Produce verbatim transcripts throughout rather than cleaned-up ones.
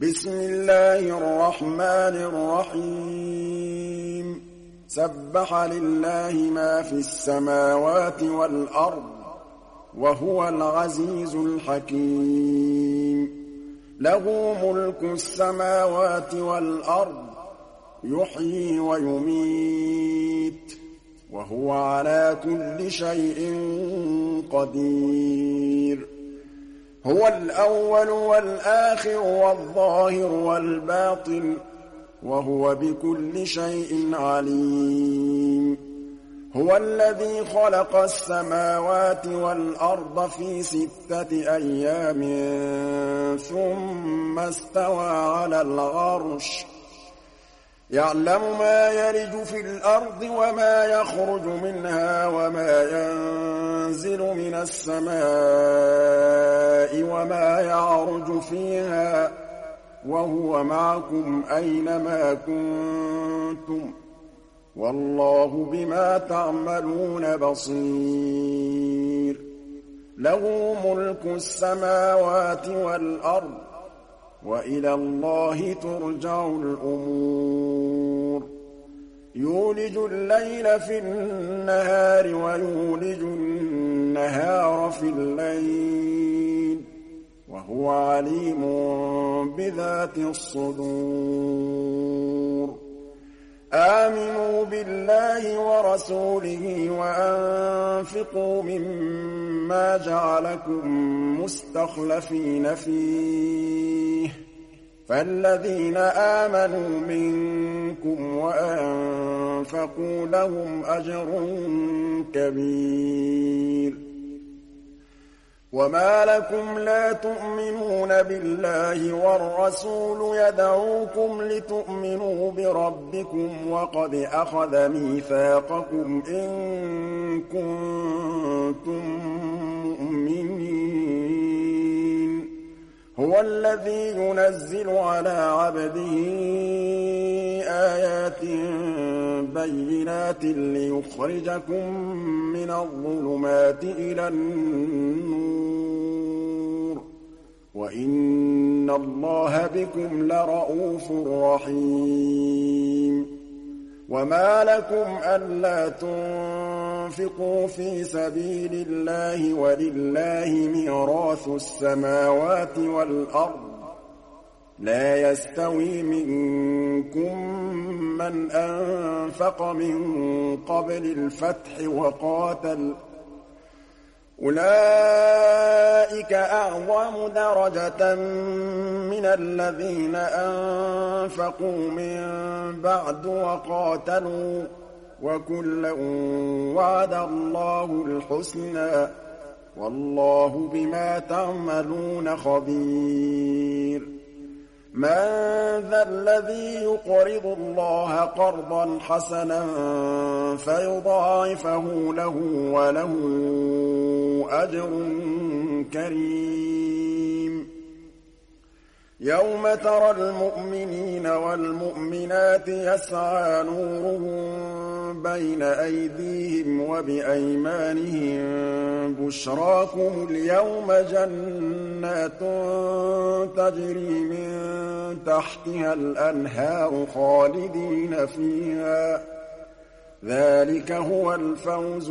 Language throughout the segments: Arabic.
بسم الله الرحمن الرحيم سبح لله ما في السماوات والأرض وهو العزيز الحكيم له ملك السماوات والأرض يحيي ويميت وهو على كل شيء قدير هو الأول والآخر والظاهر والباطن وهو بكل شيء عليم هو الذي خلق السماوات والأرض في ستة أيام ثم استوى على العرش يعلم ما يلج في الأرض وما يخرج منها وما ينزل من السماء وما يعرج فيها وهو معكم أينما كنتم والله بما تعملون بصير له ملك السماوات والأرض وإلى الله ترجع الأمور يولج الليل في النهار ويولج النهار في الليل وهو عليم بذات الصدور آمنوا بالله ورسوله وأنفقوا مما جعلكم مستخلفين فيه فالذين آمنوا منكم وأنفقوا لهم أجر كبير وما لكم لا تؤمنون بالله والرسول يدعوكم لتؤمنوا بربكم وقد أخذ ميثاقكم إن كنتم مؤمنين هو الذي ينزل على عبده آيات بينات ليخرجكم من الظلمات إلى النور وإن الله بكم لرءوف رحيم وما لكم ألا تنفقوا في سبيل الله ولله ميراث السماوات والأرض لا يستوي منكم من أنفق من قبل الفتح وقاتل أولئك أعظم درجة من الذين أنفقوا من بعد وقاتلوا وكلا وعد الله الحسنى والله بما تعملون خبير من ذا الذي يقرض الله قرضا حسنا فيضاعفه له وله أجر كريم يوم ترى المؤمنين والمؤمنات يسعى نورهم بين أيديهم وبأيمانهم بشراكم اليوم جنات تجري من تحتها الأنهار خالدين فيها ذلك هو الفوز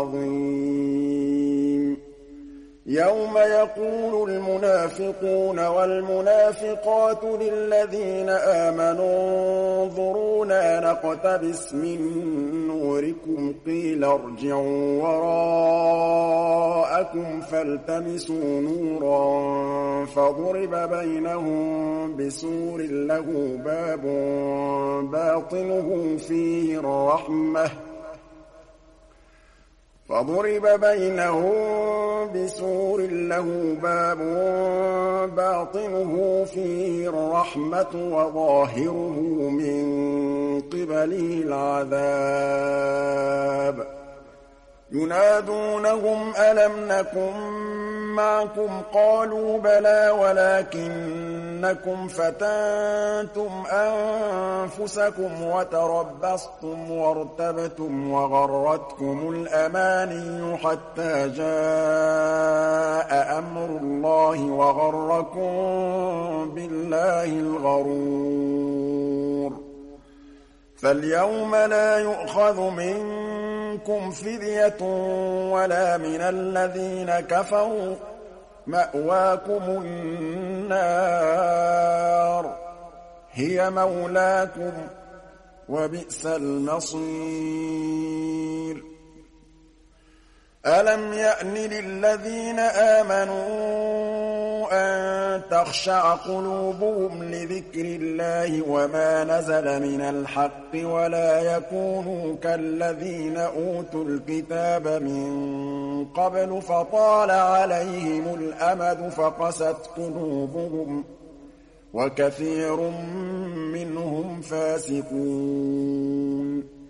العظيم يوم يقول المنافقون والمنافقات للذين آمنوا انظرونا نقتبس من نوركم قيل ارجعوا وراءكم فالتمسوا نورا فضرب بينهم بسور له باب باطنه فيه الرحمة فضرب بينهم بسور له باب باطنه فيه الرحمة وظاهره من قبله العذاب ينادونهم ألم نكن معكم قالوا بلى ولكنكم فتنتم أنفسكم وتربصتم وارتبتم وغرتكم الأماني حتى جاء أمر الله وغركم بالله الغرور فاليوم لا يؤخذ منكم فدية ولا من الذين كفروا مأواكم النار هي مولاكم وبئس المصير ألم يأن للذين آمنوا أن تخشع قلوبهم لذكر الله وما نزل من الحق ولا يكونوا كالذين أوتوا الكتاب من قبل فطال عليهم الأمد فقست قلوبهم وكثير منهم فاسقون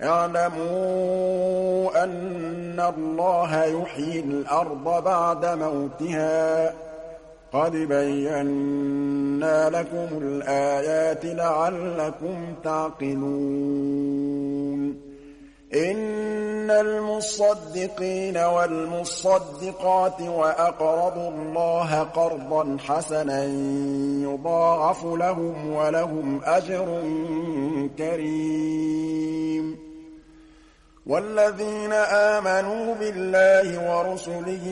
اعلموا أن الله يحيي الأرض بعد موتها قد بينا لكم الآيات لعلكم تعقلون إن المصدقين والمصدقات وأقرضوا الله قرضا حسنا يضاعف لهم ولهم أجر كريم والذين آمنوا بالله ورسله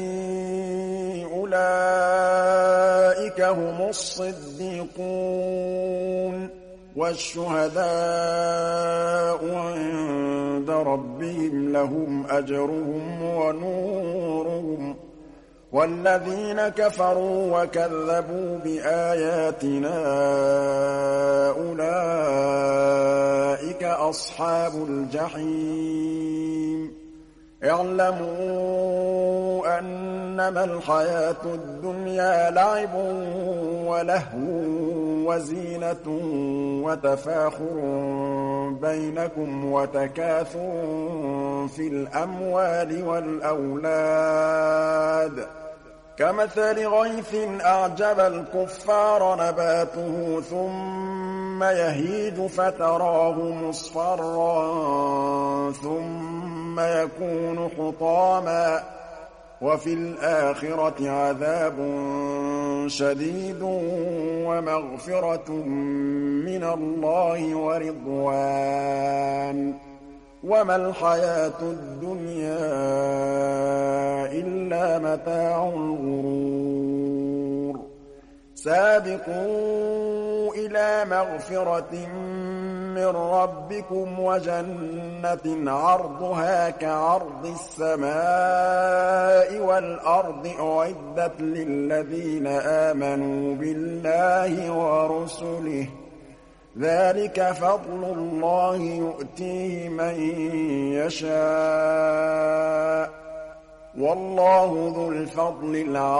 أولئك هم الصديقون والشهداء عند ربهم لهم أجرهم ونورهم والذين كفروا وكذبوا بآياتنا أولئك أصحاب الجحيم اعلموا أنما الحياة الدنيا لعب ولهو وزينة وتفاخر بينكم وتكاثر في الأموال والأولاد كمثل غيث أعجب الكفار نباته ثم يهيج فتراه مصفرا ثم يكون حطاما وفي الآخرة عذاب شديد ومغفرة من الله ورضوان وما الحياة الدنيا إلا متاع الغرور سابقوا إلى مغفرة من ربكم وجنة عرضها كعرض السماء والأرض أعدت للذين آمنوا بالله ورسله ذلك فضل الله يؤتيه من يشاء والله ذو الفضل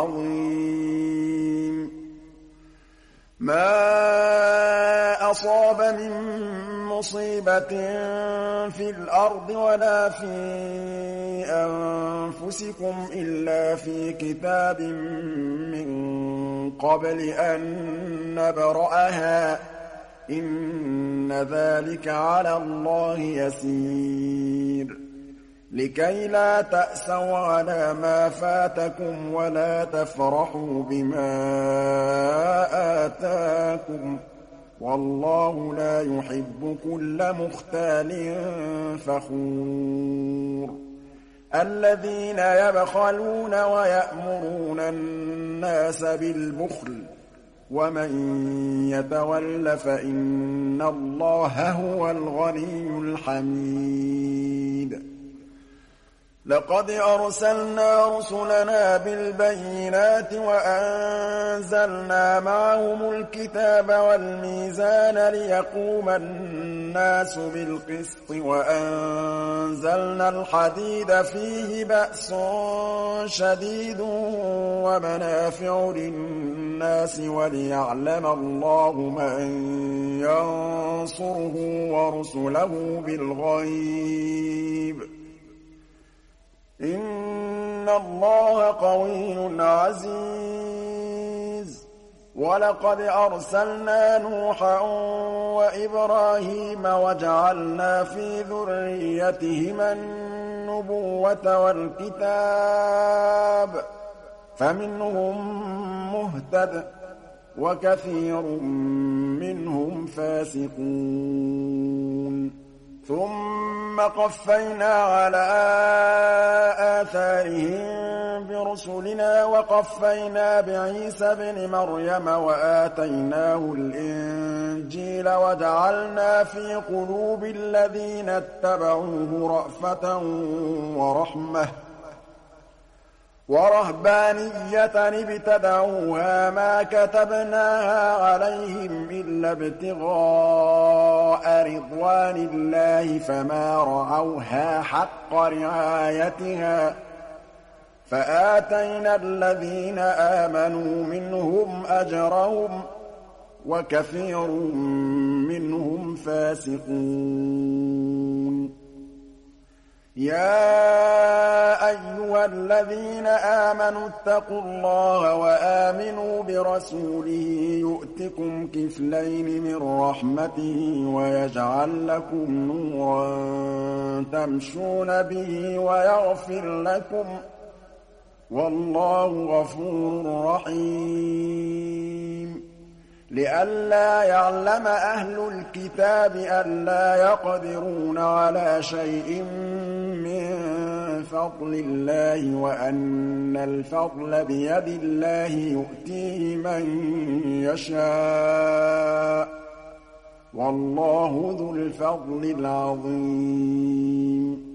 العظيم ما أصاب من مصيبة في الأرض ولا في أنفسكم إلا في كتاب من قبل أن نبرأها إن ذلك على الله يسير لكي لا تأسوا على ما فاتكم ولا تفرحوا بما آتاكم والله لا يحب كل مختال فخور الذين يبخلون ويأمرون الناس بالبخل ومن يتول فإن الله هو الغني الحميد لقد أرسلنا رسلنا بالبينات وأنزلنا معهم الكتاب والميزان ليقوم الناس بالقسط وأنزلنا الحديد فيه بأس شديد ومنافع للناس وليعلم الله من ينصره ورسله بالغيب إِنَّ اللَّهَ قَوِيٌّ عَزِيزٌ وَلَقَدْ أَرْسَلْنَا نُوحًا وَإِبْرَاهِيمَ وَجَعَلْنَا فِي ذُرِّيَّتِهِمَا النُّبُوَّةَ وَالْكِتَابَ فَمِنْهُم مُّهْتَدٍ وَكَثِيرٌ مِّنْهُمْ فَاسِقُونَ ثُمَّ قَفَّيْنَا عَلَىٰ آثَارِهِم بِرُسُلِنَا وَقَفَّيْنَا بِعِيسَى ابْنِ مَرْيَمَ وَآتَيْنَاهُ الْإِنجِيلَ وَجَعَلْنَا فِي قُلُوبِ الَّذِينَ اتَّبَعُوهُ رَأْفَةً وَرَحْمَةً وَرَهْبَانِيَّةً ابْتَدَعُوهَا مَا كَتَبْنَاهَا عَلَيْهِمْ إِلَّا ابْتِغَاءَ رِضْوَانِ اللَّهِ فَمَا رَعَوْهَا حَقَّ رِعَايَتِهَا فَآتَيْنَا الَّذِينَ آمَنُوا مِنْهُمْ أَجْرَهُمْ وَكَثِيرٌ مِّنْهُمْ فَاسِقُونَ يَا أَيُّهَا الَّذِينَ آمَنُوا اتَّقُوا اللَّهَ وَآمِنُوا بِرَسُولِهِ يُؤْتِكُمْ كِفْلَيْنِ مِن رَّحْمَتِهِ وَيَجْعَل لَّكُمْ نُورًا تَمْشُونَ بِهِ وَيَغْفِرْ لَكُمْ ۗ وَاللَّهُ غَفُورٌ رَّحِيمٌ لِئَلَّا يَعْلَمَ أَهْلُ الْكِتَابِ أَلَّا يَقْدِرُونَ عَلَىٰ شَيْءٍ مِّن فَضْلِ اللَّهِ وَأَنَّ الْفَضْلَ بِيَدِ اللَّهِ يُؤْتِيهِ مَن يَشَاءُ ۗ وَاللَّهُ ذُو الْفَضْلِ الْعَظِيمِ